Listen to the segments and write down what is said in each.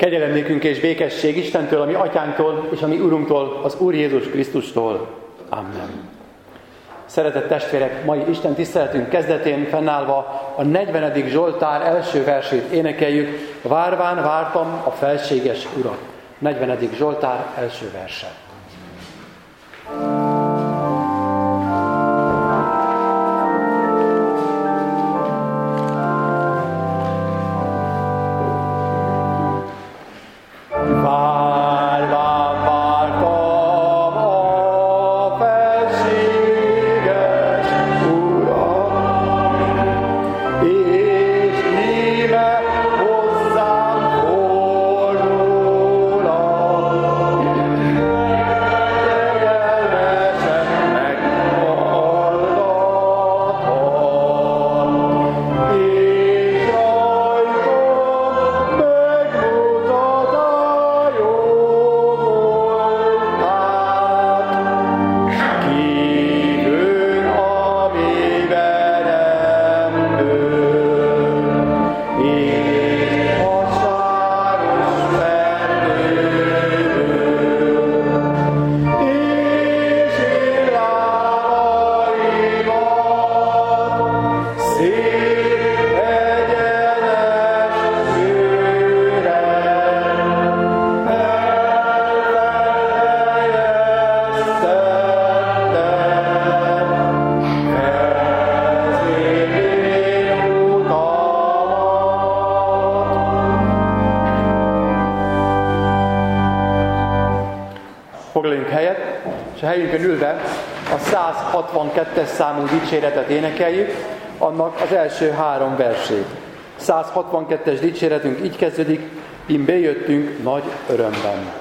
Kegyelem nékünk és békesség Istentől, a mi atyánktól és a mi Urunktól, az Úr Jézus Krisztustól. Amen. Szeretett testvérek, mai Isten tiszteletünk kezdetén fennállva a 40. Zsoltár első versét énekeljük. Várván vártam a felséges Urat. 40. Zsoltár első verse. Foglaljunk helyet, és a helyünkön ülve a 162-es számú dicséretet énekeljük, annak az első 3 versét. 162-es dicséretünk így kezdődik: Im bejöttünk nagy örömben.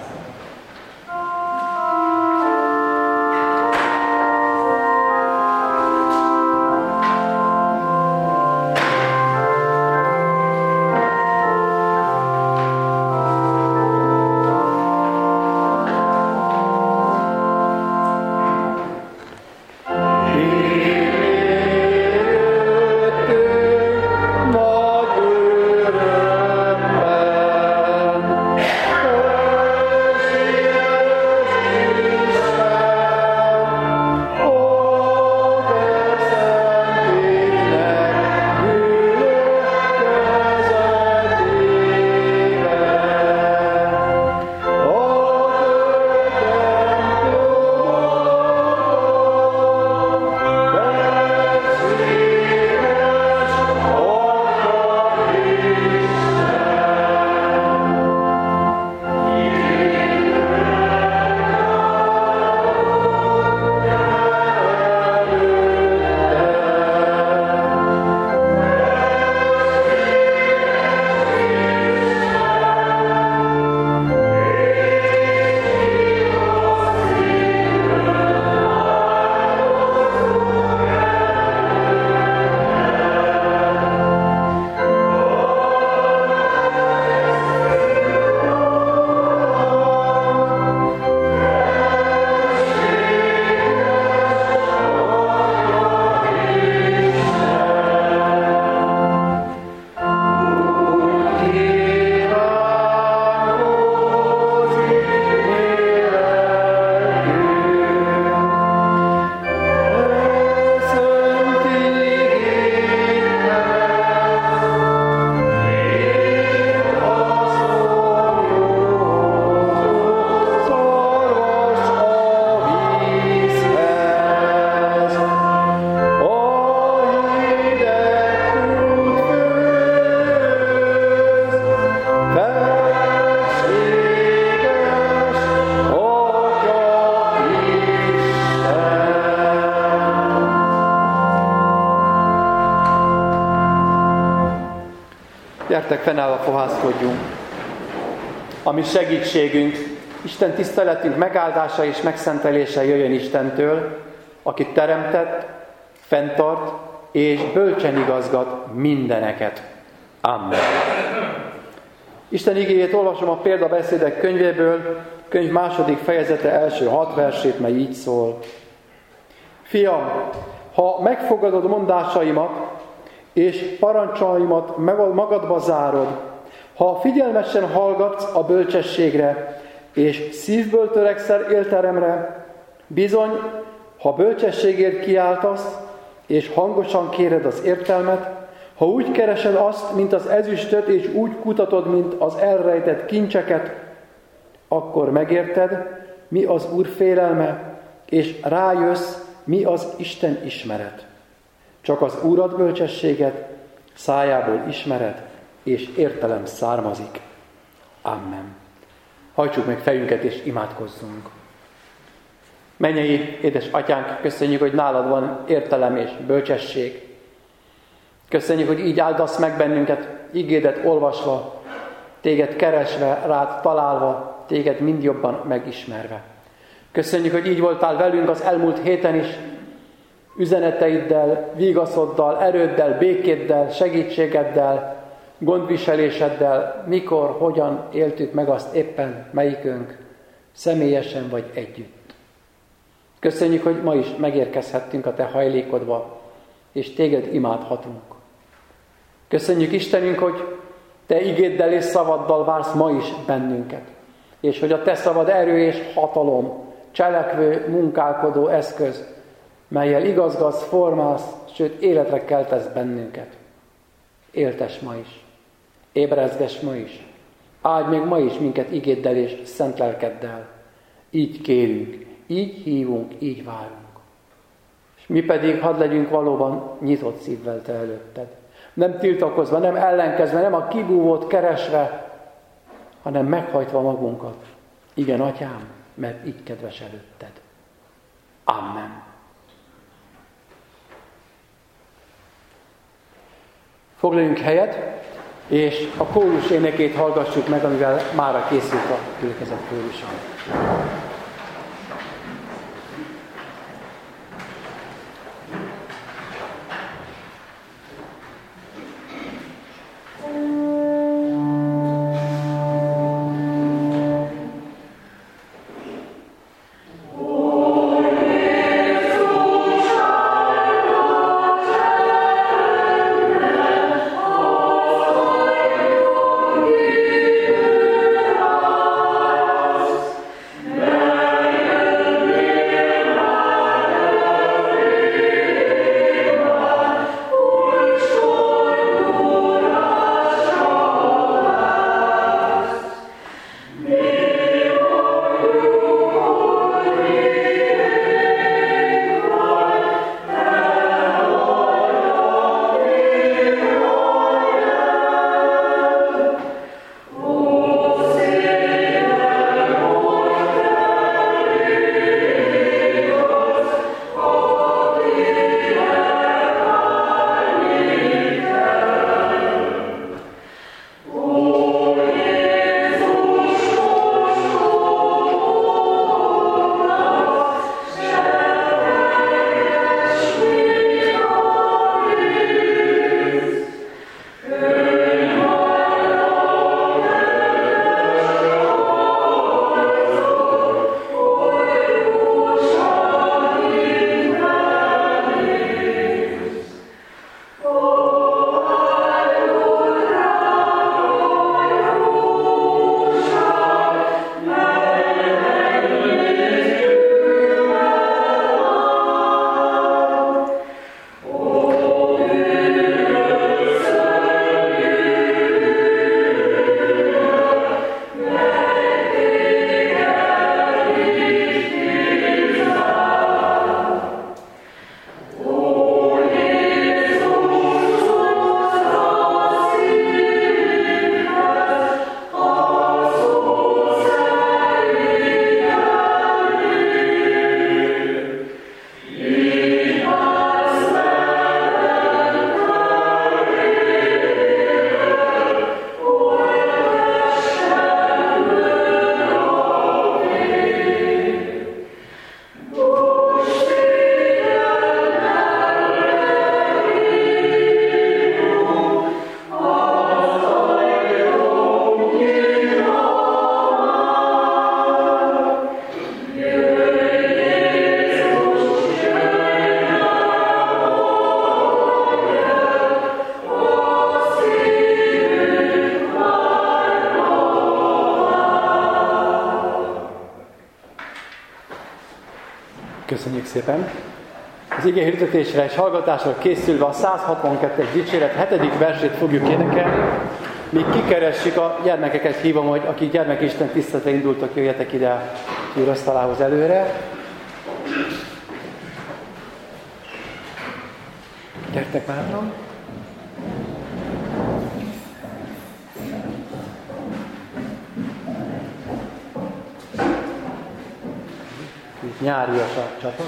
Gyertek, fennállva fohászkodjunk. A mi segítségünk, Isten tiszteletünk megáldása és megszentelése jöjjön Istentől, aki teremtett, fenntart és bölcsen igazgat mindeneket. Amen. Isten igéjét olvasom a Példabeszédek könyvéből, könyv 2. fejezete első 6 versét, mely így szól. Fiam, ha megfogadod mondásaimat, és parancsaimat magadba zárod, Ha figyelmesen hallgatsz a bölcsességre, és szívből törekszel éltelemre, bizony, ha bölcsességért kiáltasz, és hangosan kéred az értelmet, ha úgy keresed azt, mint az ezüstöt, és úgy kutatod, mint az elrejtett kincseket, akkor megérted, mi az Úr félelme, és rájössz, mi az Isten ismeret. Csak az Úr ad bölcsességet, szájából ismeret, és értelem származik. Amen. Hajtsuk meg fejünket, és imádkozzunk. Mennyei édes Atyánk, köszönjük, hogy nálad van értelem és bölcsesség. Köszönjük, hogy így áldasz meg bennünket, igédet olvasva, téged keresve, rád találva, téged mind jobban megismerve. Köszönjük, hogy így voltál velünk az elmúlt héten is, üzeneteiddel, vigaszoddal, erőddel, békéddel, segítségeddel, gondviseléseddel, mikor, hogyan éltük meg azt éppen melyikünk, személyesen vagy együtt. Köszönjük, hogy ma is megérkezhettünk a te hajlékodba, és téged imádhatunk. Köszönjük, Istenünk, hogy te igéddel és szavaddal vársz ma is bennünket, és hogy a te szavad erő és hatalom, cselekvő, munkálkodó eszköz, mellyel igazgatsz, formálsz, sőt életre keltesz bennünket. Éltes ma is, ébrezges ma is, áldj meg ma is minket igéddel és szent lelkeddel. Így kérünk, így hívunk, így várunk. És mi pedig hadd legyünk valóban nyitott szívvel te előtted. Nem tiltakozva, nem ellenkezve, nem a kibúvót keresve, hanem meghajtva magunkat. Igen, Atyám, mert így kedves előtted. Amen. Foglaljunk helyet, és a kórus énekét hallgassuk meg, amivel mára készült a gyülekezet kórusa. Yeah. Köszönjük szépen! Az ige hirdetésre és hallgatásra készülve a 162-es dicséret 7. versét fogjuk énekelni. Míg kikeressük, a gyermekeket hívom, hogy akik gyermekisten tiszteletre indultak, jöjjetek ide a asztalához előre. Gyertek bátran! Itt nyárias a csapat.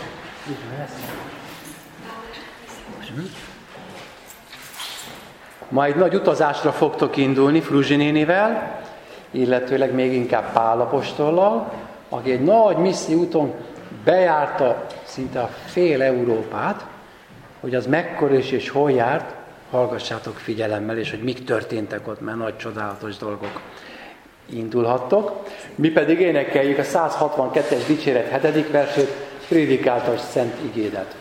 Ma egy nagy utazásra fogtok indulni Fruzsi nénivel, illetőleg még inkább Pál apostollal, aki egy nagy misszió úton bejárta szinte a fél Európát, hogy az mekkora és hol járt, hallgassátok figyelemmel, és hogy mik történtek ott, mert nagy csodálatos dolgok indulhattok. Mi pedig énekeljük a 162-es dicséret 7. versét, prédikáltas szent igédet.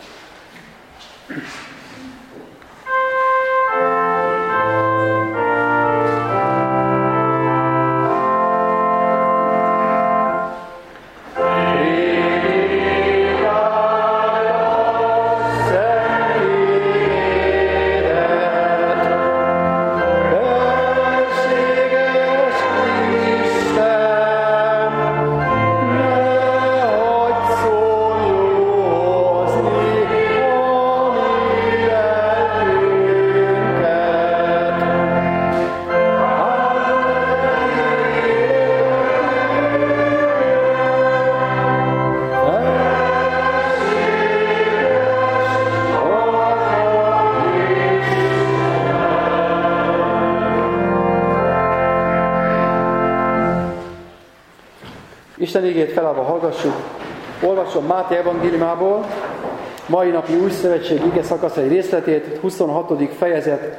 Isten igét felállva hallgassuk. Olvasom Máté evangéliumából, mai napi új szövetség ige szakasz egy részletét, 26. fejezet,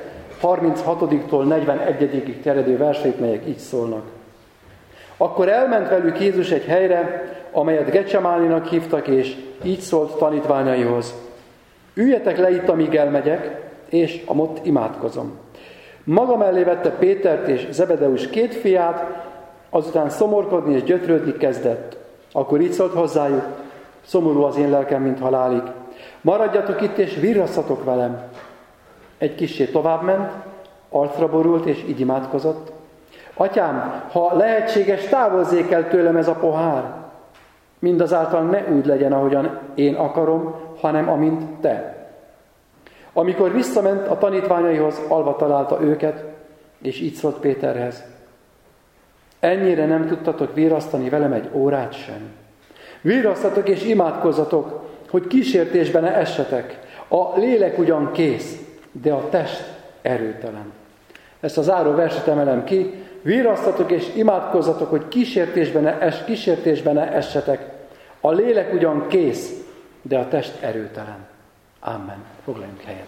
36-tól 41. terjedő verseit, melyek így szólnak. Akkor elment velük Jézus egy helyre, amelyet Gecsemáninak hívtak, és így szólt tanítványaihoz. Üljetek le itt, amíg elmegyek, és amott imádkozom. Maga mellé vette Pétert és Zebedeus 2 fiát, azután szomorkodni és gyötrődni kezdett. Akkor így szólt hozzájuk, szomorú az én lelkem, mint halálig. Maradjatok itt, és virrasszatok velem. Egy kissé továbbment, arcra borult, és így imádkozott. Atyám, ha lehetséges, távozzék el tőlem ez a pohár. Mindazáltal ne úgy legyen, ahogyan én akarom, hanem amint te. Amikor visszament a tanítványaihoz, alva találta őket, és így szólt Péterhez. Ennyire nem tudtatok virrasztani velem egy órát sem. Virrasztatok és imádkozzatok, hogy kísértésbe ne essetek. A lélek ugyan kész, de a test erőtelen. Ezt a záró verset emelem ki. Virrasztatok és imádkozzatok, hogy kísértésbe ne essetek. A lélek ugyan kész, de a test erőtelen. Amen. Foglaljunk helyet.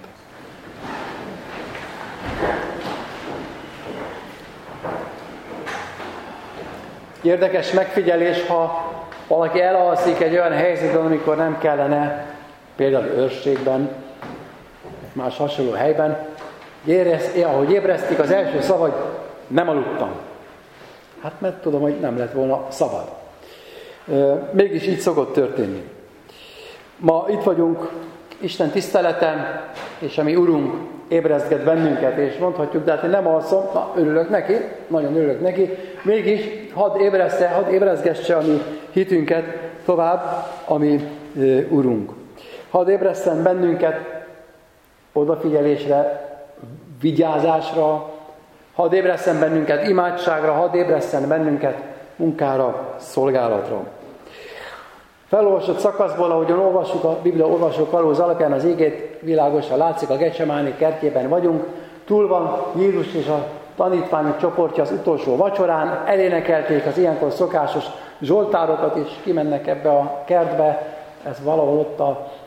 Érdekes megfigyelés, ha valaki elalszik egy olyan helyzetben, amikor nem kellene, például őrségben, más hasonló helyben, ahogy ébresztik, az első szava, hogy nem aludtam. Hát mert tudom, hogy nem lett volna szabad. Mégis így szokott történni. Ma itt vagyunk Isten tiszteleten, és a mi Urunk ébresztget bennünket, és mondhatjuk, de hát én nem alszom, örülök neki, nagyon örülök neki, mégis hadd ébresztgesse a mi hitünket tovább, a mi Urunk. Hadd ébreszten bennünket odafigyelésre, vigyázásra, hadd ébreszten bennünket imádságra, hadd ébreszten bennünket munkára, szolgálatra. Felolvasott szakaszból, ahogyan olvassuk a Biblia olvasó kalóz alapján az igét, világosan látszik, a Gecsemáni kertjében vagyunk. Túl van Jézus és a tanítványok csoportja az utolsó vacsorán, elénekelték az ilyenkor szokásos zsoltárokat, és kimennek ebbe a kertbe. Ez valahol ott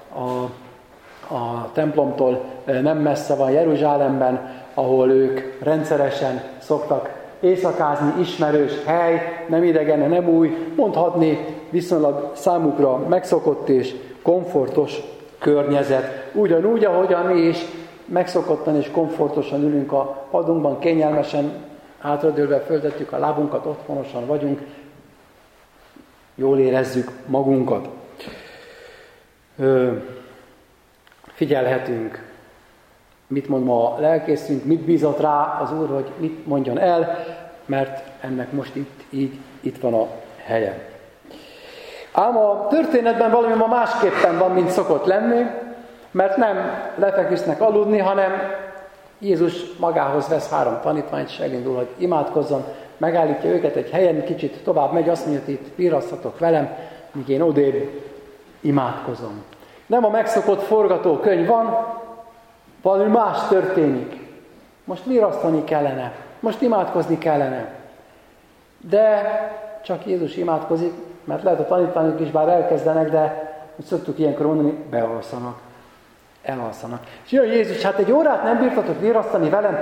a templomtól nem messze van, Jeruzsálemben, ahol ők rendszeresen szoktak éjszakázni, ismerős hely, nem idegen, nem új, mondhatni viszonylag számukra megszokott és komfortos környezet. Ugyanúgy, ahogyan mi is megszokottan és komfortosan ülünk a padunkban, kényelmesen hátradőlve föltettük a lábunkat, otthonosan vagyunk, jól érezzük magunkat. figyelhetünk, mit mond ma a lelkészünk, mit bízott rá az Úr, hogy mit mondjon el, mert ennek most itt van a helye. Ám a történetben valami ma másképpen van, mint szokott lenni, mert nem lefeküsznek aludni, hanem Jézus magához vesz 3 tanítványt, és elindul, hogy imádkozzon, megállítja őket egy helyen, kicsit tovább megy, azt mondja, hogy itt virasztatok velem, míg én odébb imádkozom. Nem a megszokott forgatókönyv van, valami más történik. Most virasztani kellene, most imádkozni kellene. De csak Jézus imádkozik, mert lehet a tanítványok is bár elkezdenek, de úgy szoktuk ilyenkor mondani, bealszanak, elalszanak. És jön Jézus, hát egy órát nem bírtatok virasztani velem?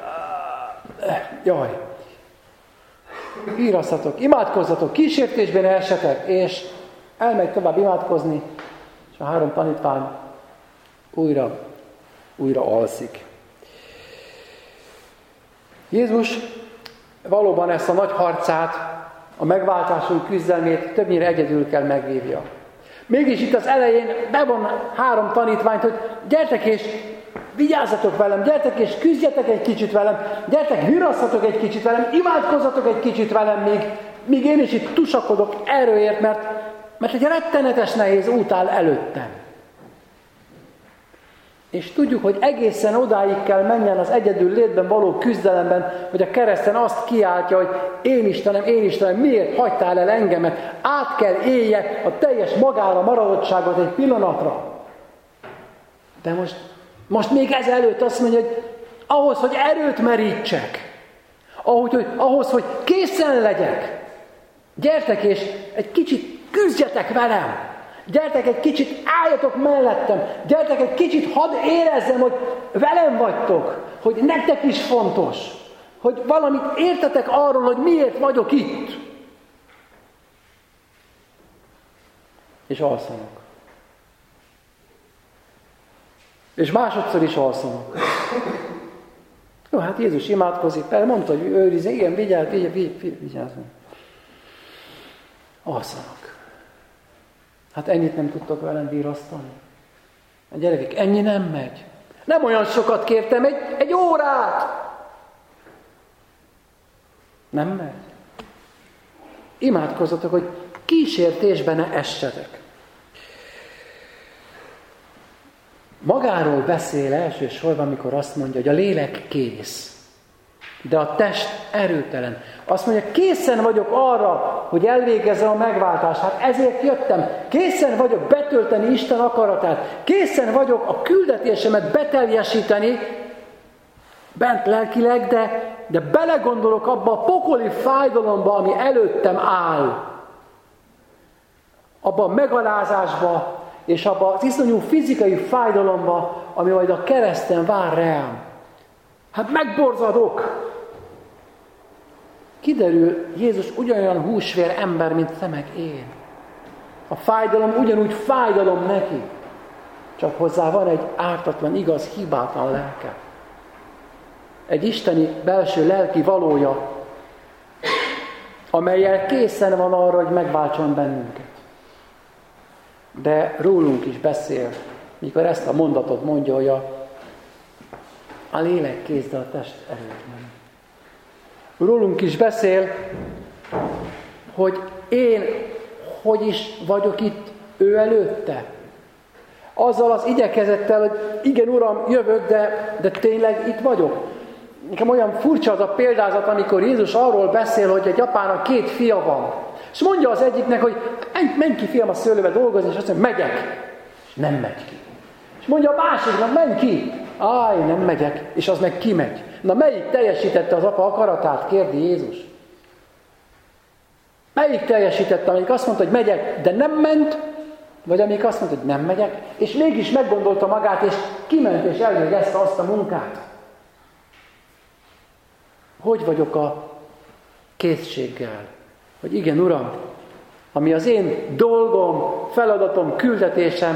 Jaj! Virasztatok, imádkozzatok, kísértésben esetek, és elmegy tovább imádkozni, és a 3 tanítvány újra alszik. Jézus valóban ezt a nagy harcát, a megváltásunk küzdelmét többnyire egyedül kell megvívja. Mégis itt az elején bevon 3 tanítványt, hogy gyertek és vigyázzatok velem, gyertek és küzdjetek egy kicsit velem, gyertek, virasztatok egy kicsit velem, imádkozzatok egy kicsit velem, míg én is itt tusakodok erőért, mert egy rettenetes nehéz út áll előttem. És tudjuk, hogy egészen odáig kell menjen az egyedül létben való küzdelemben, hogy a kereszten azt kiáltja, hogy én Istenem, miért hagytál el engemet? Át kell élje a teljes magára maradottságot egy pillanatra. De most még ezelőtt azt mondja, hogy ahhoz, hogy erőt merítsek, ahhoz, hogy készen legyek, gyertek és egy kicsit küzdjetek velem. Gyertek egy kicsit, álljatok mellettem, gyertek egy kicsit, hadd érezzem, hogy velem vagytok, hogy nektek is fontos, hogy valamit értetek arról, hogy miért vagyok itt. És alszanak. És másodszor is alszanak. Jó, hát Jézus imádkozik, mondta, hogy őrizze, igen, vigyázzon. Alszanak. Hát ennyit nem tudtok velem virasztani. A gyerekek, ennyi nem megy. Nem olyan sokat kértem, egy órát. Nem megy. Imádkozzatok, hogy kísértésbe ne essetek. Magáról beszél elsősorban, amikor azt mondja, hogy a lélek kész, de a test erőtelen. Azt mondja, készen vagyok arra, hogy elvégezzem a megváltást. Hát ezért jöttem. Készen vagyok betölteni Isten akaratát. Készen vagyok a küldetésemet beteljesíteni, bent lelkileg, de belegondolok abba a pokoli fájdalomba, ami előttem áll. Abba a megalázásba, és abba az iszonyú fizikai fájdalomba, ami majd a kereszten vár rám. Hát megborzadok. Kiderül, Jézus ugyanolyan húsvér ember, mint te meg én. A fájdalom ugyanúgy fájdalom neki. Csak hozzá van egy ártatlan, igaz, hibátlan lelke. Egy isteni belső lelki valója, amellyel készen van arra, hogy megváltson bennünket. De rólunk is beszél, mikor ezt a mondatot mondja, hogy a lélek kész, de a test erőtlen. Rólunk is beszél, hogy én hogy is vagyok itt ő előtte. Azzal az igyekezettel, hogy igen, Uram, jövök, de tényleg itt vagyok. Nekem olyan furcsa az a példázat, amikor Jézus arról beszél, hogy egy apának 2 fia van. És mondja az egyiknek, hogy menj ki, fiam, a szőlőbe dolgozni, és azt mondja, megyek. És nem megy ki. És mondja a másiknak, menj ki. Nem megyek. És az meg kimegy. Na, melyik teljesítette az apa akaratát, kérdi Jézus. Melyik teljesítette, amelyik azt mondta, hogy megyek, de nem ment, vagy amelyik azt mondta, hogy nem megyek, és mégis meggondolta magát, és kiment, és elvégezte azt a munkát. Hogy vagyok a készséggel? Hogy igen, Uram, ami az én dolgom, feladatom, küldetésem,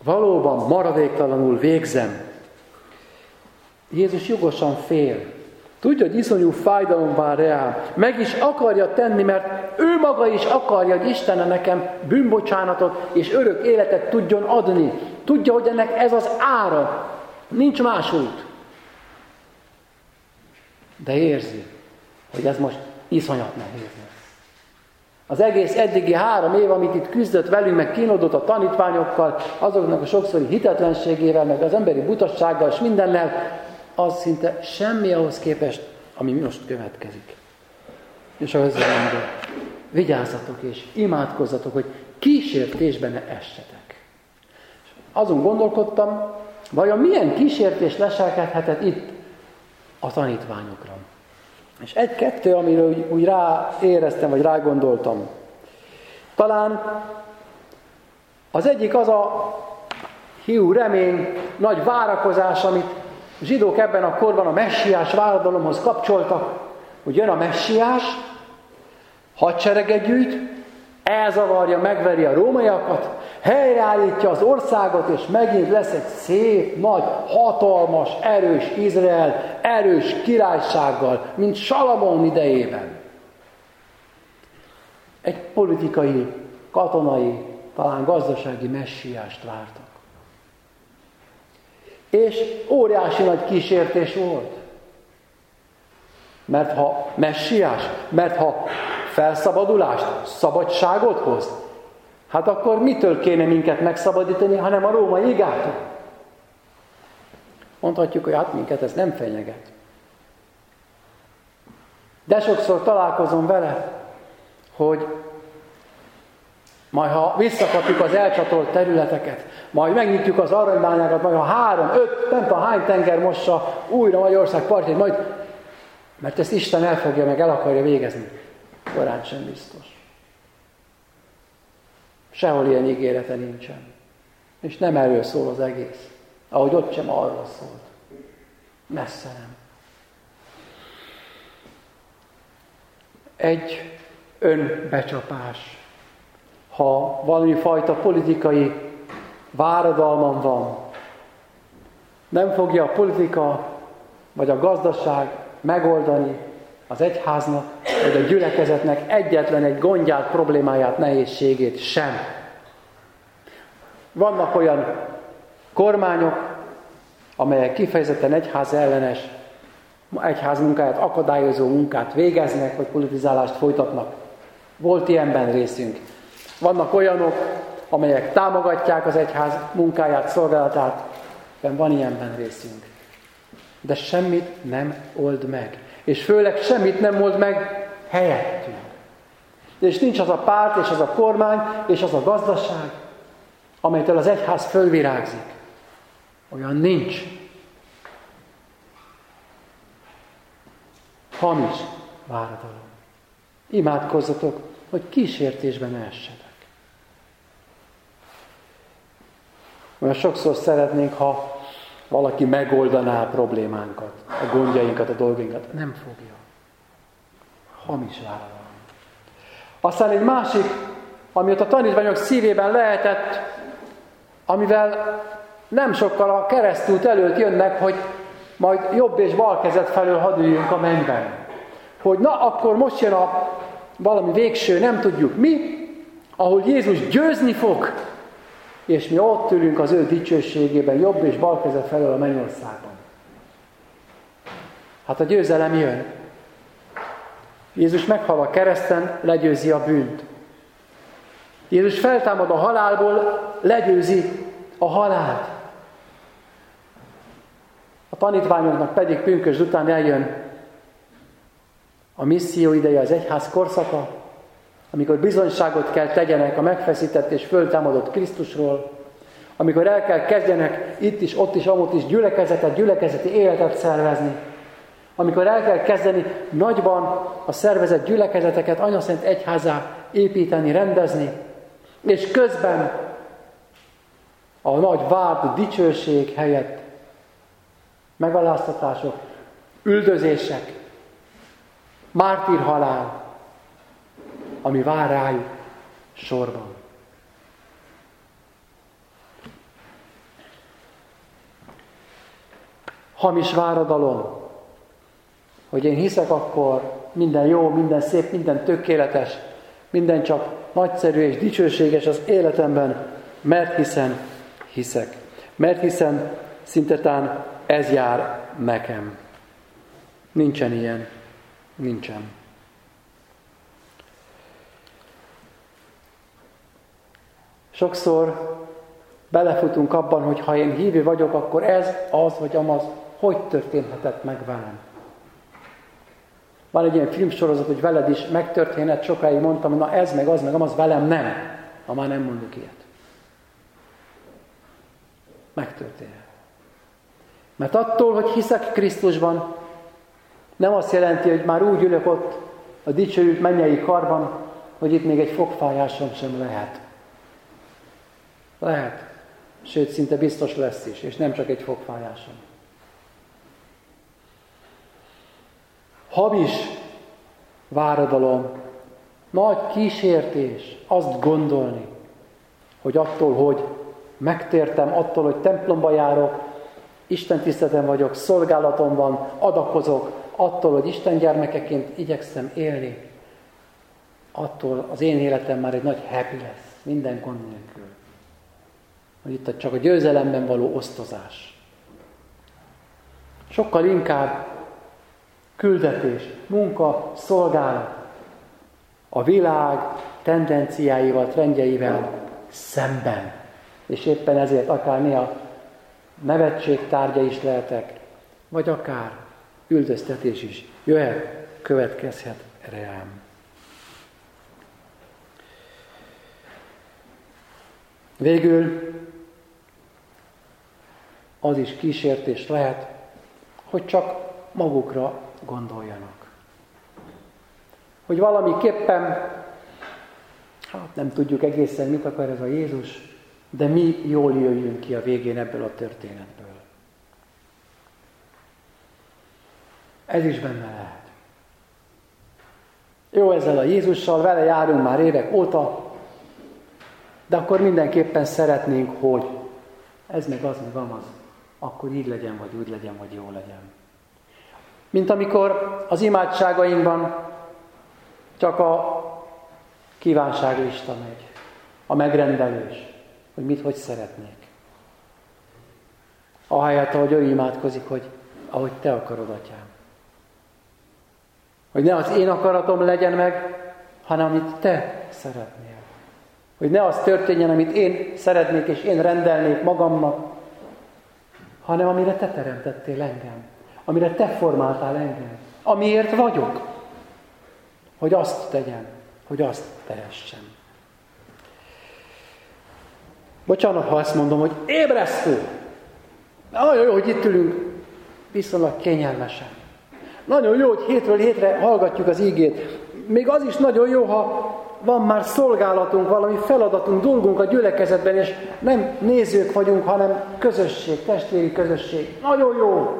valóban maradéktalanul végzem. Jézus jogosan fél. Tudja, hogy iszonyú fájdalom vár rám. Meg is akarja tenni, mert ő maga is akarja, hogy Isten nekem bűnbocsánatot és örök életet tudjon adni. Tudja, hogy ennek ez az ára. Nincs más út. De érzi, hogy ez most iszonyat nehéz lesz. Az egész eddigi 3 év, amit itt küzdött velünk, meg kínlódott a tanítványokkal, azoknak a sokszori hitetlenségével, meg az emberi butassággal és mindennel, az szinte semmi ahhoz képest, ami most következik. És ahhoz mondom, vigyázzatok és imádkozzatok, hogy kísértésbe ne essetek. És azon gondolkodtam, vajon milyen kísértés leselkedhetett itt a tanítványokra. És 1-2, amiről úgy ráéreztem, vagy rágondoltam. Talán az egyik az a hiú remény, nagy várakozás, amit a zsidók ebben a korban a messiás váradalomhoz kapcsoltak, hogy jön a messiás, hadsereget gyűjt, elzavarja, megveri a rómaiakat, helyreállítja az országot, és megint lesz egy szép, nagy, hatalmas, erős Izrael, erős királysággal, mint Salamón idejében. Egy politikai, katonai, talán gazdasági messiást vártak. És óriási nagy kísértés volt. Mert ha messiás, mert ha felszabadulást, szabadságot hoz, hát akkor mitől kéne minket megszabadítani, hanem a római igától? Mondhatjuk, hogy hát minket ez nem fenyeget. De sokszor találkozom vele, hogy majd ha visszakapjuk az elcsatolt területeket, majd megnyitjuk az aranybányákat, majd ha 3, 5, nem tudom hány tenger mossa újra Magyarország partjait, majd, mert ezt Isten el fogja meg, el akarja végezni. Korán sem biztos. Sehol ilyen ígérete nincsen. És nem erről szól az egész. Ahogy ott sem arról szólt. Messze nem. Egy önbecsapás. Ha valami fajta politikai váradalmam van, nem fogja a politika vagy a gazdaság megoldani az egyháznak, vagy a gyülekezetnek egyetlen egy gondját, problémáját, nehézségét sem. Vannak olyan kormányok, amelyek kifejezetten egyház ellenes, egyház munkáját akadályozó munkát végeznek, vagy politizálást folytatnak. Volt ilyenben részünk. Vannak olyanok, amelyek támogatják az egyház munkáját, szolgálatát, van ilyenben részünk. De semmit nem old meg. És főleg semmit nem old meg helyettünk. És nincs az a párt, és az a kormány, és az a gazdaság, amelytől az egyház fölvirágzik. Olyan nincs. Hamis váradalom. Imádkozzatok, hogy kísértésben ne essetek. Olyan sokszor szeretnénk, ha valaki megoldaná a problémánkat, a gondjainkat, a dolgainkat. Nem fogja. Hamis váradalom. Aztán egy másik, ami ott a tanítványok szívében lehetett, amivel nem sokkal a keresztút előtt jönnek, hogy majd jobb és bal kezed felől hadd üljünk a mennyben. Hogy na, akkor most jön a valami végső, nem tudjuk mi, ahol Jézus győzni fog, és mi ott ülünk az ő dicsőségében, jobb és bal kezed felől a mennyországban. Hát a győzelem jön. Jézus meghal a kereszten, legyőzi a bűnt. Jézus feltámad a halálból, legyőzi a halált. A tanítványoknak pedig pünkösd után eljön a misszió ideje, az egyház korszaka, amikor bizonyságot kell tegyenek a megfeszített és föltámadott Krisztusról, amikor el kell kezdjenek itt is, ott is, amott is gyülekezeti életet szervezni, amikor el kell kezdeni nagyban a szervezett gyülekezeteket anyaszent egyházá építeni, rendezni, és közben a nagy vád dicsőség helyett megaláztatások, üldözések, mártírhalál, ami vár rájuk sorban. Hamis váradalom. hogy én hiszek, akkor minden jó, minden szép, minden tökéletes, minden csak nagyszerű és dicsőséges az életemben, mert hiszen hiszek. Mert hiszen szintetán ez jár nekem. Nincsen ilyen. Nincsen. Sokszor belefutunk abban, hogy ha én hívő vagyok, akkor ez, az vagy amaz, hogy történhetett meg velem. Van egy ilyen filmsorozat, hogy veled is megtörténhet, sokáig mondtam, hogy na ez meg az meg amaz, velem nem. Ha már nem mondok ilyet. Megtörténhet. Mert attól, hogy hiszek Krisztusban, nem azt jelenti, hogy már úgy ülök ott a dicsőült mennyei karban, hogy itt még egy fogfájásom sem lehet. Lehet. Sőt, szinte biztos lesz is, és nem csak egy fogfájásom. Hamis váradalom, nagy kísértés azt gondolni, hogy attól, hogy megtértem, attól, hogy templomba járok, Isten tiszteletem vagyok, szolgálatom van, adakozok, attól, hogy Isten gyermekeként igyekszem élni, attól az én életem már egy nagy happy lesz, minden gond nélkül. Hogy itt csak a győzelemben való osztozás. Sokkal inkább küldetés, munka, szolgálat, a világ tendenciáival, trendjeivel szemben. És éppen ezért akár néha nevetség tárgya is lehetek, vagy akár üldöztetés is jöhet, következhet rám. Végül az is kísértés lehet, hogy csak magukra gondoljanak. Hogy valamiképpen, nem tudjuk egészen, mit akar ez a Jézus, de mi jól jöjjünk ki a végén ebből a történetből. Ez is benne lehet. Jó, ezzel a Jézussal, vele járunk már évek óta, de akkor mindenképpen szeretnénk, hogy ez meg az, meg amaz, akkor így legyen, vagy úgy legyen, vagy jó legyen. Mint amikor az imádságainkban csak a kívánságlista megy, a megrendelés, hogy mit, hogy szeretnék. Ahelyett, ahogy ő imádkozik, hogy ahogy te akarod, Atyám. Hogy ne az én akaratom legyen meg, hanem amit te szeretnél. Hogy ne az történjen, amit én szeretnék, és én rendelnék magamnak, hanem amire te teremtettél engem. Amire te formáltál engem. Amiért vagyok. Hogy azt tegyem, hogy azt tehessem. Bocsánat, ha azt mondom, hogy ébresztő. Nagyon jó, hogy itt ülünk, viszonylag kényelmesen. Nagyon jó, hogy hétről hétre hallgatjuk az ígét. Még az is nagyon jó, ha van már szolgálatunk, valami feladatunk, dolgunk a gyülekezetben, és nem nézők vagyunk, hanem közösség, testvéri közösség. Nagyon jó.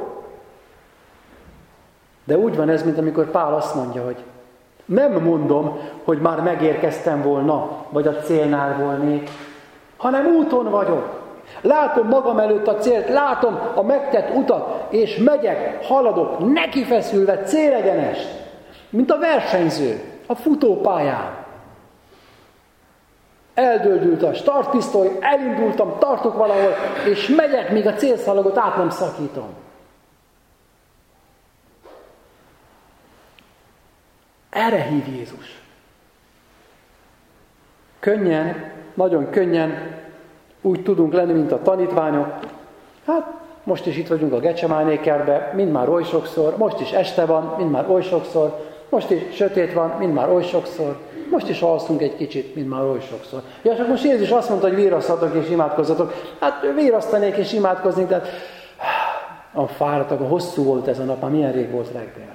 De úgy van ez, mint amikor Pál azt mondja, hogy nem mondom, hogy már megérkeztem volna, vagy a célnál volnék, hanem úton vagyok. Látom magam előtt a célt, látom a megtett utat, és megyek, haladok, nekifeszülve, célegyenes, mint a versenyző a futópályán. Eldöldült a startpisztoly, elindultam, tartok valahol, és megyek, míg a célszalagot át nem szakítom. Erre hív Jézus. Könnyen, nagyon könnyen úgy tudunk lenni, mint a tanítványok. Hát, most is itt vagyunk a Gecsemáné kertben, mind már oly sokszor, most is este van, mind már oly sokszor, most is sötét van, mind már oly sokszor, most is alszunk egy kicsit, mind már oly sokszor. Ja, csak most Jézus azt mondta, hogy vírasztatok és imádkozzatok. Hát vírasztanék és imádkozni, tehát a fáradtak, a hosszú volt ez a nap, már milyen rég volt reggel.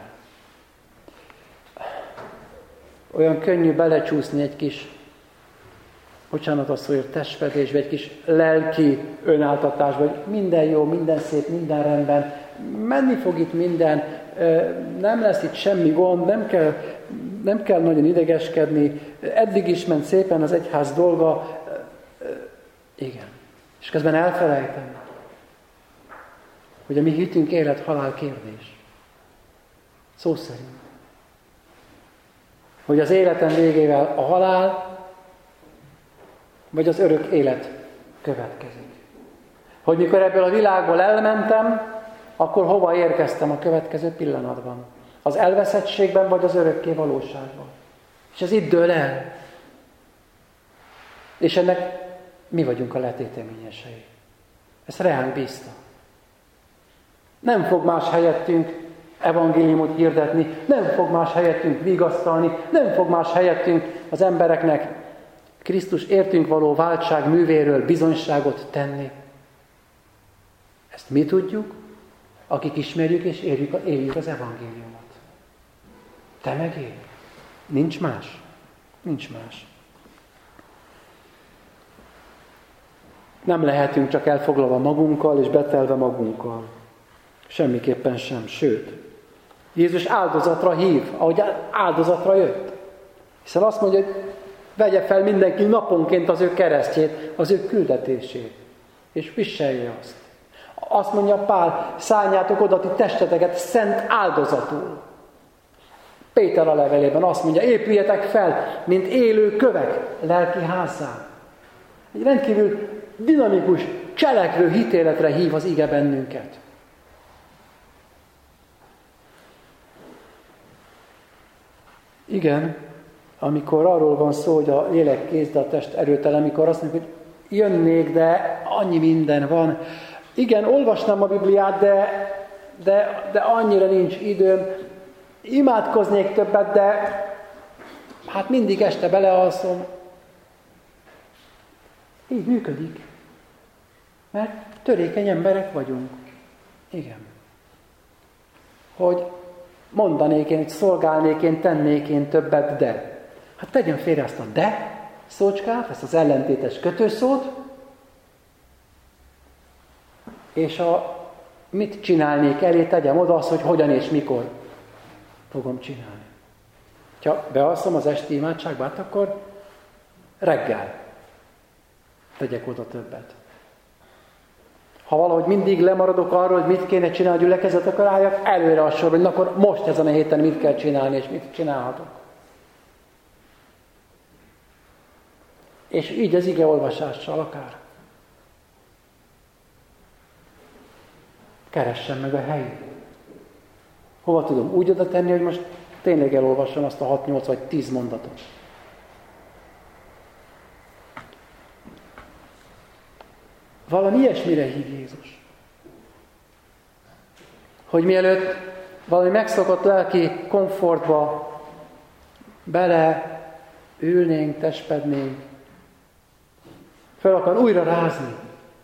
Olyan könnyű belecsúszni egy kis, bocsánat azt, hogy testfedésbe, egy kis lelki önáltatásba, hogy minden jó, minden szép, minden rendben, menni fog itt minden, nem lesz itt semmi gond, nem kell nagyon idegeskedni, eddig is ment szépen az egyház dolga, igen. És közben elfelejtem, hogy a mi hitünk élet-halál kérdés. Szó szerint. Hogy az életem végével a halál, vagy az örök élet következik. Hogy mikor ebből a világból elmentem, akkor hova érkeztem a következő pillanatban. Az elveszettségben, vagy az örökké valóságban. És ez itt dől el. És ennek mi vagyunk a letéteményesei. Ezt reánk bízta. Nem fog más helyettünk evangéliumot hirdetni, nem fog más helyettünk vigasztalni, nem fog más helyettünk az embereknek Krisztus értünk való váltság művéről bizonyságot tenni. Ezt mi tudjuk, akik ismerjük és éljük az evangéliumot. Te meg én. Nincs más. Nincs más. Nem lehetünk csak elfoglalva magunkkal és betelve magunkkal. Semmiképpen sem. Sőt, Jézus áldozatra hív, ahogy áldozatra jött. Hiszen azt mondja, hogy vegye fel mindenki naponként az ő keresztjét, az ő küldetését, és viselje azt. Azt mondja Pál, szálljátok oda ti testeteket szent áldozatul. Péter a levelében azt mondja, épüljetek fel, mint élő kövek lelki házzá. Egy rendkívül dinamikus, cselekvő hitéletre hív az ige bennünket. Igen, amikor arról van szó, hogy a lélek kész, de a test erőtelen, amikor azt mondjuk, hogy jönnék, de annyi minden van. Igen, olvasnám a Bibliát, de annyira nincs időm. Imádkoznék többet, de hát mindig este belealszom. Így működik. Mert törékeny emberek vagyunk. Igen. Hogy mondanék én, hogy szolgálnék én, tennék én többet, de. Hát tegyen félre azt a de szócskát, ezt az ellentétes kötőszót, és mit csinálnék elé, tegyem oda azt, hogy hogyan és mikor fogom csinálni. Ha bealszom az esti imádságba, hát akkor reggel tegyek oda többet. Ha valahogy mindig lemaradok arról, hogy mit kéne csinálni a gyülekezet, akkor álljak előre a sor, hogy akkor most ezen a héten mit kell csinálni, és mit csinálhatok. És így az ige olvasással akár. Keressem meg a helyét. Hova tudom úgy oda tenni, hogy most tényleg elolvassam azt a 6, 8 vagy 10 mondatot. Valami ilyesmire hív Jézus. Hogy mielőtt valami megszokott lelki komfortba beleülnénk, testpednénk, fel akar újra rázni.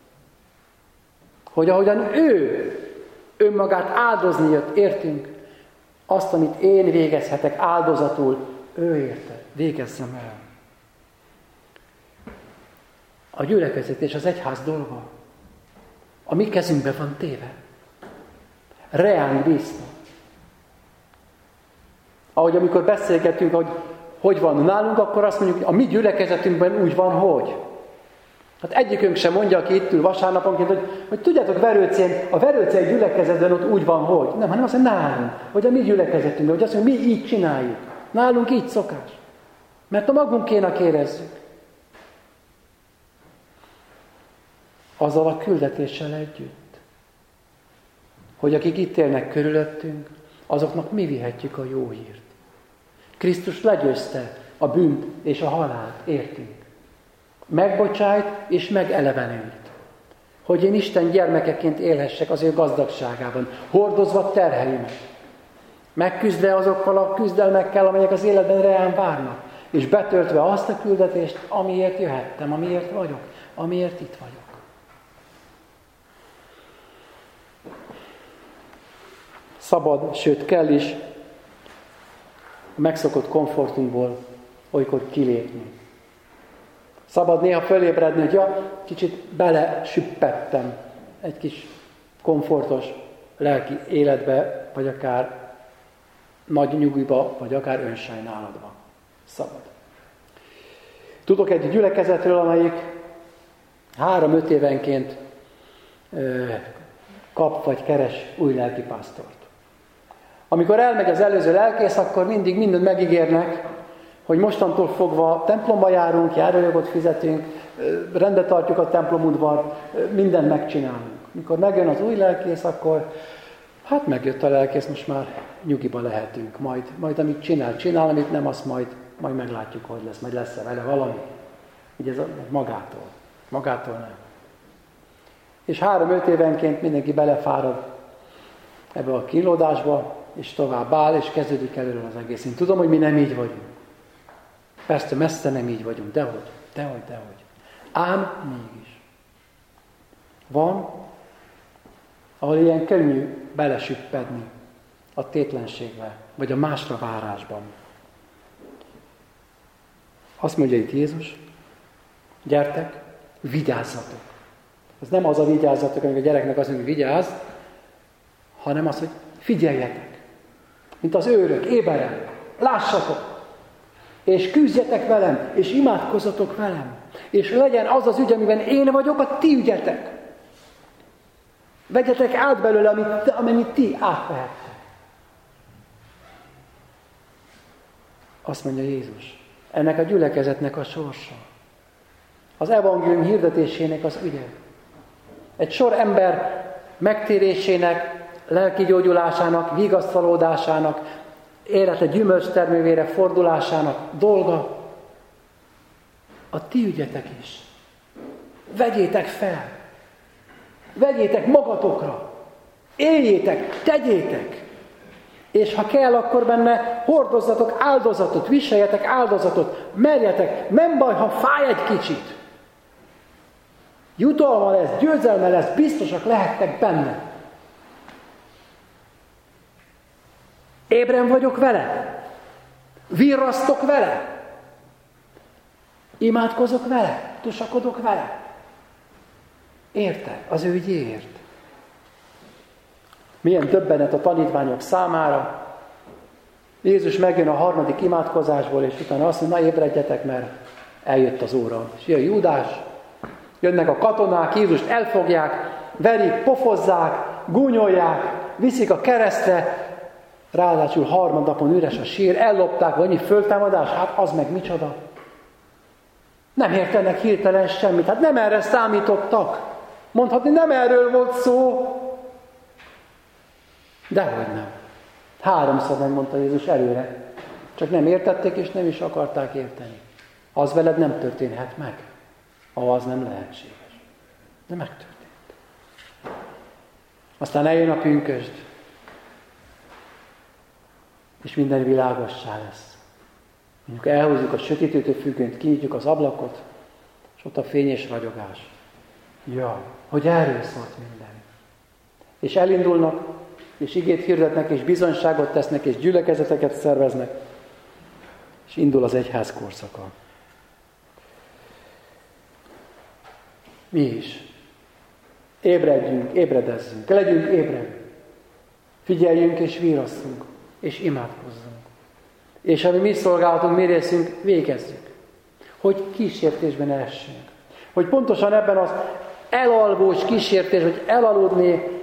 Hogy ahogyan ő önmagát áldozni jött, értünk, azt, amit én végezhetek áldozatul, ő érte, végezzem el. A gyülekezet és az egyház dolga a mi kezünkbe van téve. Reánk bízta. Ahogy amikor beszélgetünk, hogy van nálunk, akkor azt mondjuk, hogy a mi gyülekezetünkben úgy van, hogy. Hát egyikünk sem mondja, aki itt ül vasárnaponként, hogy tudjátok, Verőcén, a verőcei gyülekezetben ott úgy van, hogy. Nem, hanem azt mondja, nálunk, hogy a mi gyülekezetünkben, hogy azt mondja, mi így csináljuk. Nálunk így szokás. Mert a magunkénak érezzük. Azzal a küldetéssel együtt, hogy akik itt élnek körülöttünk, azoknak mi vihetjük a jó hírt. Krisztus legyőzte a bűnt és a halált, értünk. Megbocsájt és megelevenült. Hogy én Isten gyermekeként élhessek az ő gazdagságában, hordozva terheimet. Megküzdve azokkal a küzdelmekkel, amelyek az életben reán várnak, és betöltve azt a küldetést, amiért jöhettem, amiért vagyok, amiért itt vagyok. Szabad, sőt kell is a megszokott komfortunkból olykor kilépni. Szabad néha fölébredni, hogy kicsit belesüppettem egy kis komfortos lelki életbe, vagy akár nagy nyugiba, vagy akár önsajnálatba. Szabad. Tudok egy gyülekezetről, amelyik 3-5 évenként kap vagy keres új lelkipásztort. Amikor elmegy az előző lelkész, akkor mindig mindent megígérnek, hogy mostantól fogva templomba járunk, járójogot fizetünk, rendbe tartjuk a templomudvart, mindent megcsinálunk. Mikor megjön az új lelkész, akkor hát megjött a lelkész, most már nyugiba lehetünk. Majd amit csinál, amit nem, azt majd meglátjuk, hogy lesz, majd lesz-e vele valami. Ugye ez magától nem. És 3-5 évenként mindenki belefárad ebbe a kínlódásba, és tovább áll, és kezdődik előről az egész. Én tudom, hogy mi nem így vagyunk. Persze messze nem így vagyunk, dehogy. Ám mégis. Van, ahol ilyen könnyű belesüppedni a tétlenségbe, vagy a másra várásban. Azt mondja itt Jézus, gyertek, vigyázzatok. Ez nem az a vigyázzatok, amikor a gyereknek azt mondja, hogy vigyázz, hanem az, hogy figyeljetek. Mint az őrök, éberen, lássatok, és küzdjetek velem, és imádkozzatok velem. És legyen az az ügy, amiben én vagyok, a ti ügyetek. Vegyetek át belőle, amennyit ti átvehettek. Azt mondja Jézus, ennek a gyülekezetnek a sorsa. Az evangélium hirdetésének az ügye. Egy sor ember megtérésének, lelki gyógyulásának, vigasztalódásának, élete gyümölcstermővére fordulásának dolga. A ti ügyetek is. Vegyétek fel. Vegyétek magatokra. Éljétek, tegyétek. És ha kell, akkor benne hordozzatok áldozatot, viseljetek áldozatot, merjetek, nem baj, ha fáj egy kicsit. Jutalma lesz, győzelme lesz, biztosak lehettek benne. Ébren vagyok vele, virrasztok vele, imádkozok vele, tusakodok vele. Érte? Az ő ügyéért. Milyen döbbenet a tanítványok számára. Jézus megjön a 3. imádkozásból, és utána azt mondja, na ébredjetek, mert eljött az óra. És jön Júdás, jönnek a katonák, Jézust elfogják, verik, pofozzák, gúnyolják, viszik a keresztre, ráadásul harmadnapon üres a sír, ellopták, vagy annyi föltámadás, hát az meg micsoda. Nem értenek hirtelen semmit, hát nem erre számítottak. Mondhatni, nem erről volt szó. Dehogy nem. 3-szor megmondta Jézus előre. Csak nem értették, és nem is akarták érteni. Az veled nem történhet meg. Az nem lehetséges. De megtörtént. Aztán eljön a pünkösd. És minden világossá lesz. Mondjuk elhúzzuk a sötétítő függönyt, kinyitjuk az ablakot, és ott a fény és ragyogás. Jaj, hogy erről szólt minden. És elindulnak, és igét hirdetnek, és bizonyságot tesznek, és gyülekezeteket szerveznek, és indul az egyház korszaka. Mi is. Ébredjünk, ébredezzünk, legyünk ébren. Figyeljünk és vírasszunk, és imádkozzunk. És ami mi szolgálatunk, mi részünk, végezzük. Hogy kísértésben essünk. Hogy pontosan ebben az elalvós kísértés, hogy elaludni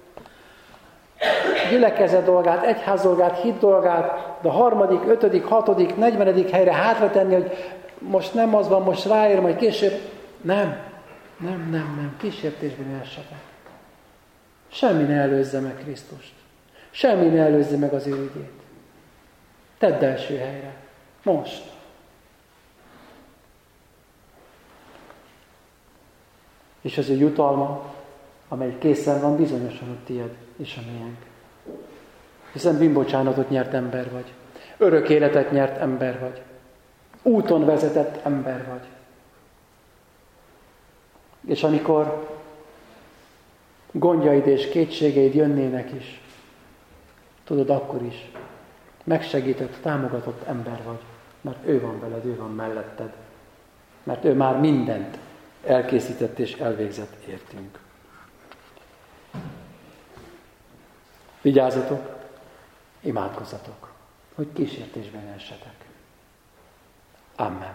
gyülekezet dolgát, egyház dolgát, hit dolgát, de a 3., 5., 6., 40. helyre hátra tenni, hogy most nem az van, most ráér, majd később. Nem. Kísértésben essetek. Semmi ne előzze meg Krisztust. Semmi ne előzze meg az ő ügyét. Tedd első helyre. Most. És az ő jutalma, amely készen van, bizonyosan a tiéd és a miénk. Hiszen bűnbocsánatot nyert ember vagy. Örök életet nyert ember vagy. Úton vezetett ember vagy. És amikor gondjaid és kétségeid jönnének is, tudod, akkor is megsegített, támogatott ember vagy, mert ő van veled, ő van melletted, mert ő már mindent elkészített és elvégzett értünk. Vigyázzatok, imádkozzatok, hogy kísértésben essetek. Amen.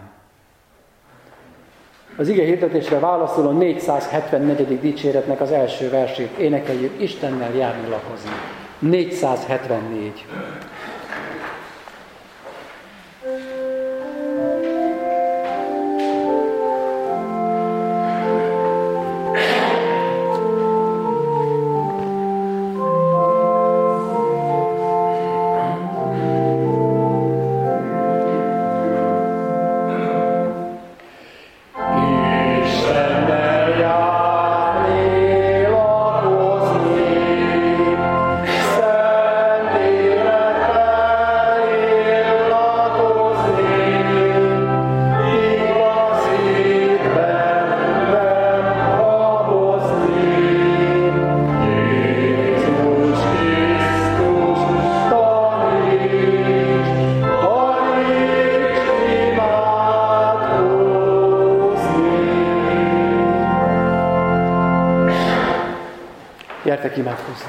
Az ige hirdetésre válaszul a 474. dicséretnek az első versét énekeljük, Istennel járni lakozni. 474. Gyertek imádkozzunk!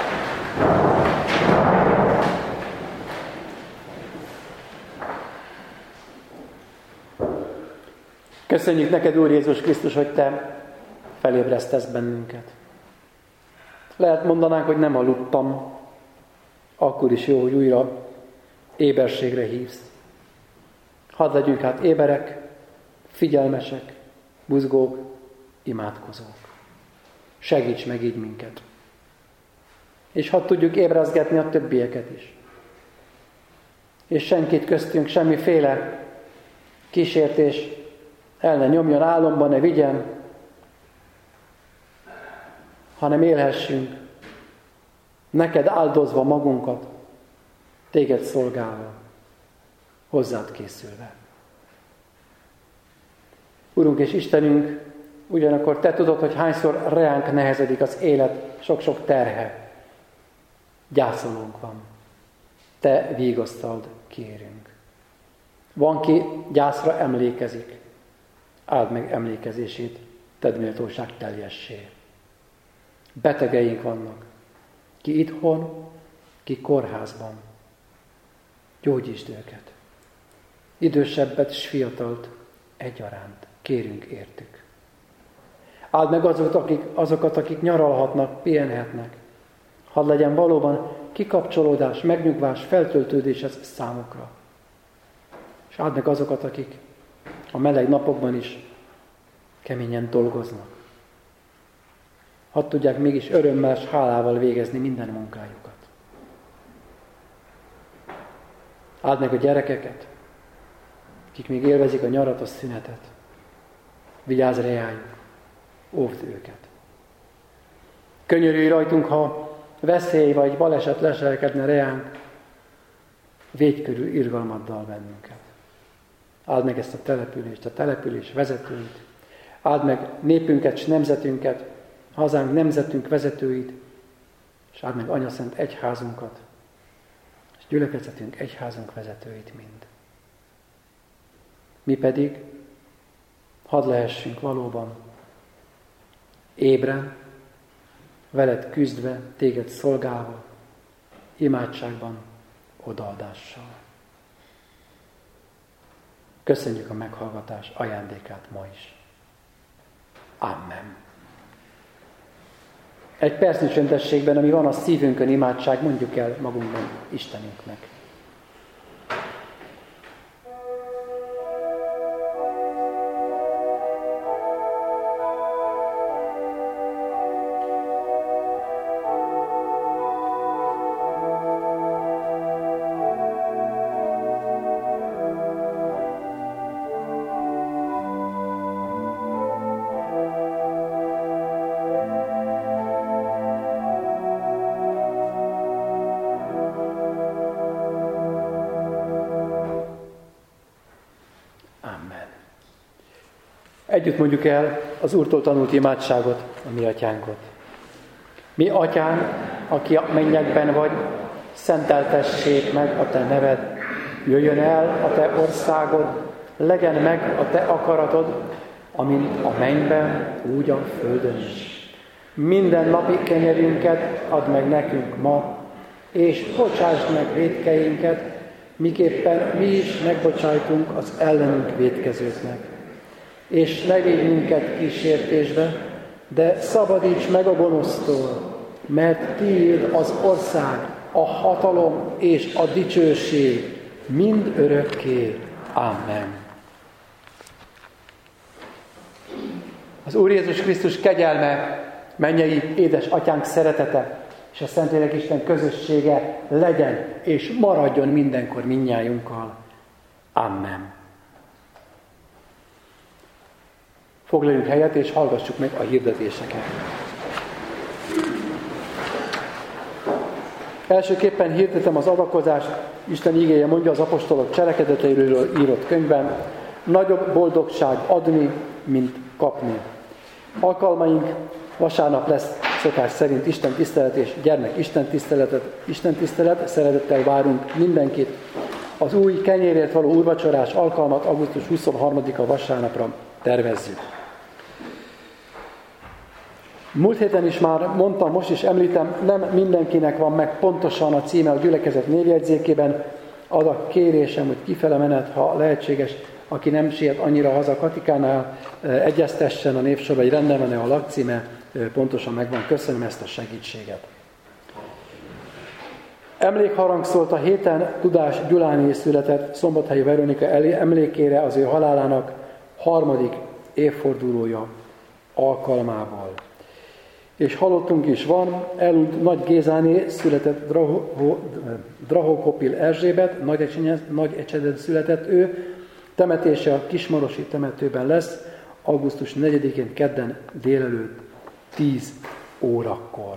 Köszönjük neked, Úr Jézus Krisztus, hogy Te felébresztesz bennünket. Lehet mondanánk, hogy nem aludtam, akkor is jó, hogy újra éberségre hívsz. Hadd legyünk hát éberek, figyelmesek, buzgók, imádkozók. Segíts meg így minket. És hadd tudjuk ébrezgetni a többieket is. És senkit köztünk semmiféle kísértés el ne nyomjon, álomba ne vigyen, hanem élhessünk neked áldozva magunkat, téged szolgálva, hozzád készülve. Urunk és Istenünk, ugyanakkor Te tudod, hogy hányszor reánk nehezedik az élet, sok-sok terhe. Gyászolónk van. Te vigasztald, kérünk. Van, ki gyászra emlékezik. Áld meg emlékezését, tedd méltóság teljessé. Betegeink vannak. Ki itthon, ki kórházban. Gyógyítsd őket. Idősebbet és fiatalt egyaránt. Kérünk értük. Áld meg azokat, akik nyaralhatnak, pihenhetnek. Hadd legyen valóban kikapcsolódás, megnyugvás, feltöltődés ez számukra. És áld meg azokat, akik a meleg napokban is keményen dolgoznak. Hadd tudják mégis örömmel és hálával végezni minden munkájukat. Áld meg a gyerekeket, akik még élvezik a nyarat, a szünetet. Vigyázz reájuk, óvd őket. Könyörülj rajtunk, ha veszély vagy baleset leselkedne reánk, védj körül irgalmaddal bennünket. Áld meg ezt a települést, a település vezetőit. Áld meg népünket és nemzetünket, hazánk, nemzetünk vezetőit, és áld meg Anyaszent egyházunkat, és gyülekezetünk, egyházunk vezetőit mind. Mi pedig hadd lehessünk valóban ébren, veled küzdve, téged szolgálva, imádságban, odaadással. Köszönjük a meghallgatás ajándékát ma is. Amen. Egy percnyi csöndességben, ami van a szívünkön imádság, mondjuk el magunkban Istenünknek. Együtt mondjuk el az Úrtól tanult imádságot, a mi atyánkot. Mi atyánk, aki a mennyekben vagy, szenteltessék meg a te neved, jöjjön el a te országod, legyen meg a te akaratod, amint a mennyben, úgy a földön is. Minden napi kenyerünket add meg nekünk ma, és bocsásd meg vétkeinket, miképpen mi is megbocsájtunk az ellenünk vétkezőknek. És ne vigy minket kísértésbe, de szabadíts meg a gonosztól, mert tiéd az ország, a hatalom és a dicsőség mind örökké. Amen. Az Úr Jézus Krisztus kegyelme, mennyei édes atyánk szeretete és a Szentlélek Isten közössége legyen és maradjon mindenkor mindnyájunkkal. Amen. Foglaljunk helyet és hallgassuk meg a hirdetéseket. Elsőképpen hirdetem az adakozást. Isten igéje mondja az apostolok cselekedeteiről írott könyvben: nagyobb boldogság adni, mint kapni. Alkalmaink: vasárnap lesz szokás szerint Isten tisztelet és gyermek Isten tisztelet. Szeretettel várunk mindenkit. Az új kenyérért való úrvacsorás alkalmat augusztus 23-a vasárnapra tervezzük. Múlt héten is már mondtam, most is említem, nem mindenkinek van meg pontosan a címe a gyülekezet névjegyzékében. Az a kérésem, hogy kifele menet, ha lehetséges, aki nem siet annyira haza Katikánál, egyeztessen a névsorba, hogy rendben van-e a lakcíme, pontosan megvan. Köszönöm ezt a segítséget. Emlékharang szólt a héten. Tudás Gyuláné született, Szombathelyi Veronika emlékére az ő halálának 3. évfordulója alkalmából. És halottunk is van, elhunyt Nagy Gézáné született Drahokopil Erzsébet, Nagyecseden született ő, temetése a Kismarosi temetőben lesz, augusztus 4-én kedden délelőtt 10 órakor.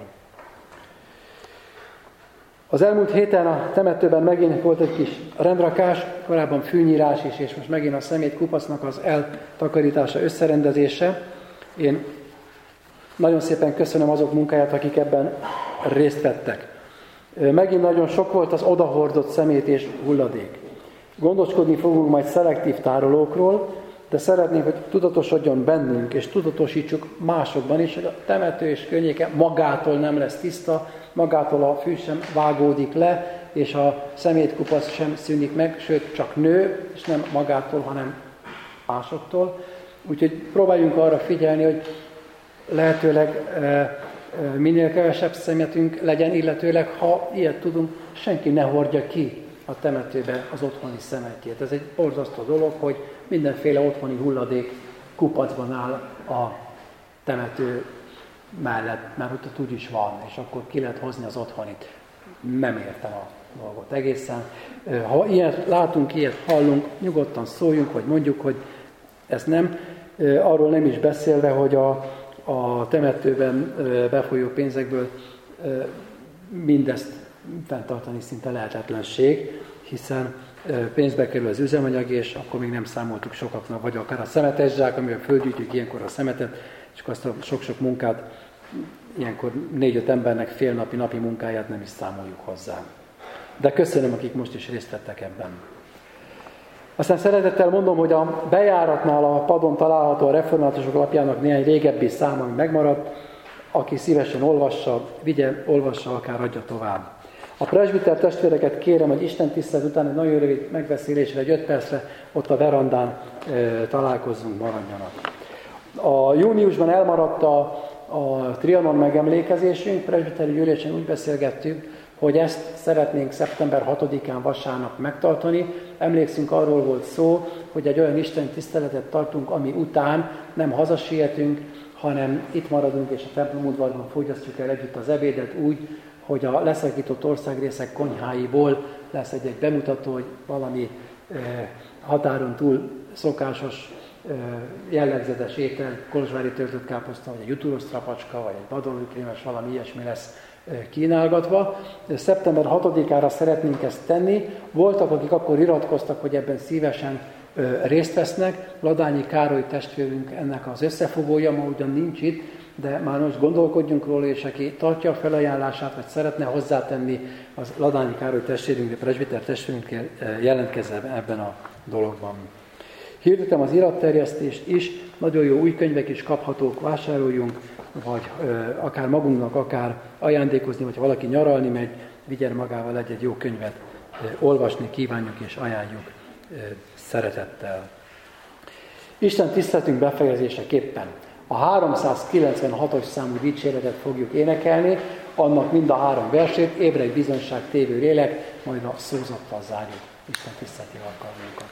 Az elmúlt héten a temetőben megint volt egy kis rendrakás, korábban fűnyírás is, és most megint a szemétkupacnak az eltakarítása, összerendezése. Én nagyon szépen köszönöm azok munkáját, akik ebben részt vettek. Megint nagyon sok volt az odahordott szemét és hulladék. Gondoskodni fogunk majd szelektív tárolókról, de szeretnénk, hogy tudatosodjon bennünk, és tudatosítsuk másokban is, hogy a temető és környéke magától nem lesz tiszta, magától a fű sem vágódik le, és a szemétkupac sem szűnik meg, sőt csak nő, és nem magától, hanem másoktól. Úgyhogy próbáljunk arra figyelni, hogy lehetőleg minél kevesebb szemetünk legyen, illetőleg, ha ilyet tudunk, senki ne hordja ki a temetőbe az otthoni szemetjét. Ez egy borzasztó dolog, hogy mindenféle otthoni hulladék kupacban áll a temető mellett, mert ott úgy is van, és akkor ki lehet hozni az otthonit. Nem értem a dolgot egészen. Ha ilyet látunk, ilyet hallunk, nyugodtan szóljunk, vagy mondjuk, hogy ez nem. Arról nem is beszélve, hogy a temetőben befolyó pénzekből mindezt fenntartani szinte lehetetlenség, hiszen pénzbe kerül az üzemanyag, és akkor még nem számoltuk sokaknak, vagy akár a szemetes zsák, amivel fölgyűjtjük ilyenkor a szemetet, és akkor azt a sok-sok munkát, ilyenkor 4-5 embernek napi munkáját nem is számoljuk hozzá. De köszönöm, akik most is részt vettek ebben. Aztán szeretettel mondom, hogy a bejáratnál a padon található a reformátusok lapjának néhány régebbi száma, ami megmaradt. Aki szívesen olvassa, vigye, olvassa, akár adja tovább. A presbiter testvéreket kérem, hogy Isten tisztelet után egy nagyon rövid megbeszélésre, egy 5 percre ott a verandán találkozzunk, maradjanak. A júniusban elmaradt a Trianon megemlékezésünk, presbiteri gyűlésen úgy beszélgettünk, hogy ezt szeretnénk szeptember 6-án vasárnap megtartani. Emlékszünk, arról volt szó, hogy egy olyan Isten tiszteletet tartunk, ami után nem hazasietünk, hanem itt maradunk, és a templomudvarban fogyasztjuk el együtt az ebédet úgy, hogy a leszakított országrészek konyháiból lesz egy bemutató, hogy valami határon túl szokásos, jellegzetes étel, kolozsvári töltött káposzta, vagy egy juturos strapacska, vagy egy badonlőkrémes, valami ilyesmi lesz kínálgatva. Szeptember 6-ára szeretnénk ezt tenni. Voltak, akik akkor iratkoztak, hogy ebben szívesen részt vesznek. Ladányi Károly testvérünk ennek az összefogója, ma ugyan nincs itt, de már most gondolkodjunk róla, és aki tartja a felajánlását, vagy szeretne hozzátenni, az Ladányi Károly testvérünk, de presbiter testvérünk jelentkezzen ebben a dologban. Hirdetem az iratterjesztést is, nagyon jó új könyvek is kaphatók, vásároljunk, vagy akár magunknak, akár ajándékozni, vagy ha valaki nyaralni megy, vigyen magával egy jó könyvet, olvasni kívánjuk és ajánljuk szeretettel. Isten tiszteletünk befejezéseképpen a 396-os számú dicséretet fogjuk énekelni, annak mind a 3 versét, ébredj bizonyságtévő lélek, majd a szózattal zárjuk Isten tiszteleti alkalmunkat.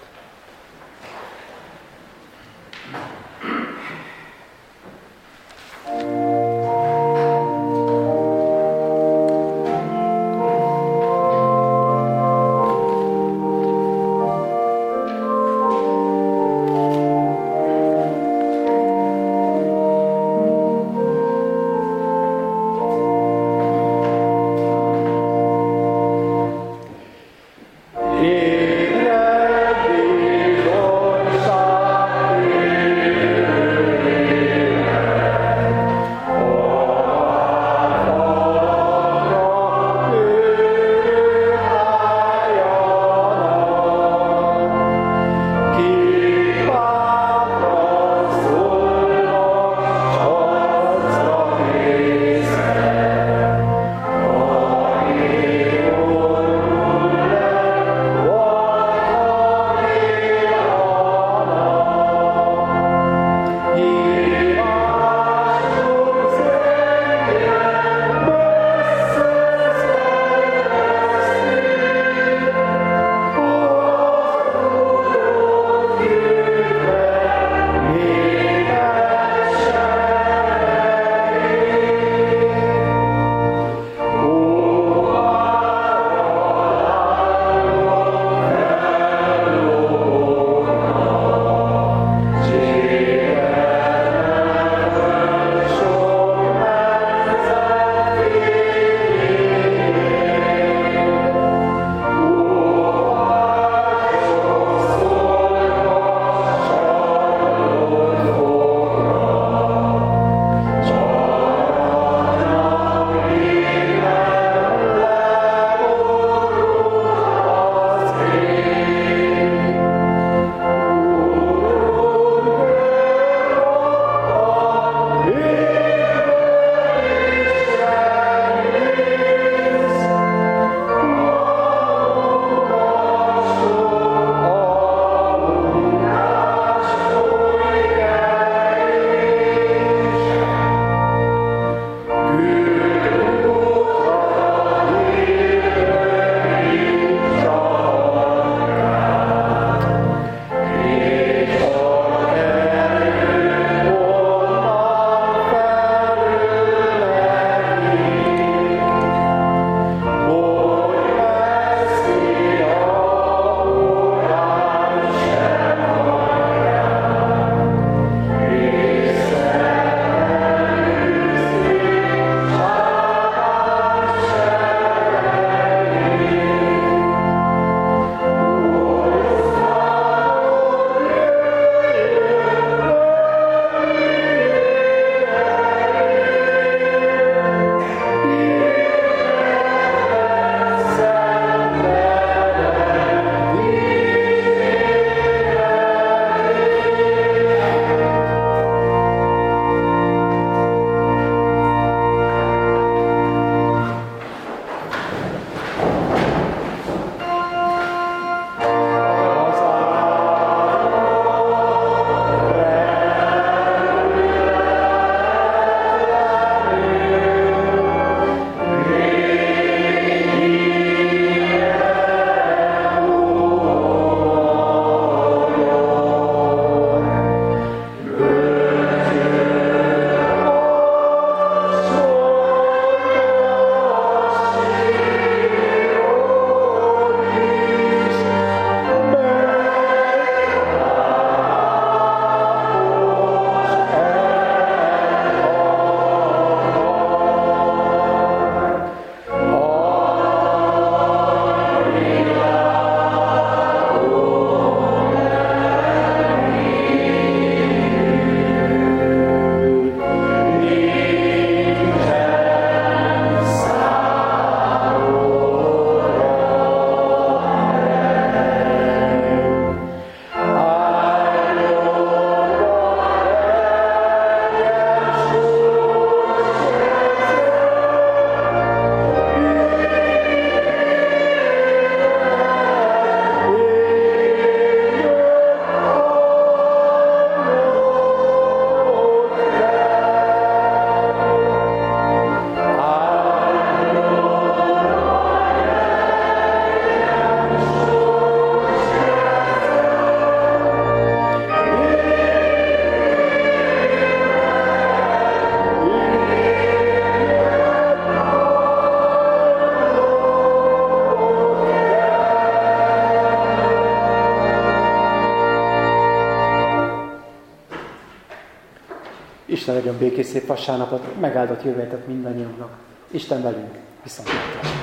Isten legyen békés szép vasárnapot, megáldott jövőt mindannyiunknak. Isten velünk, viszontlátásra.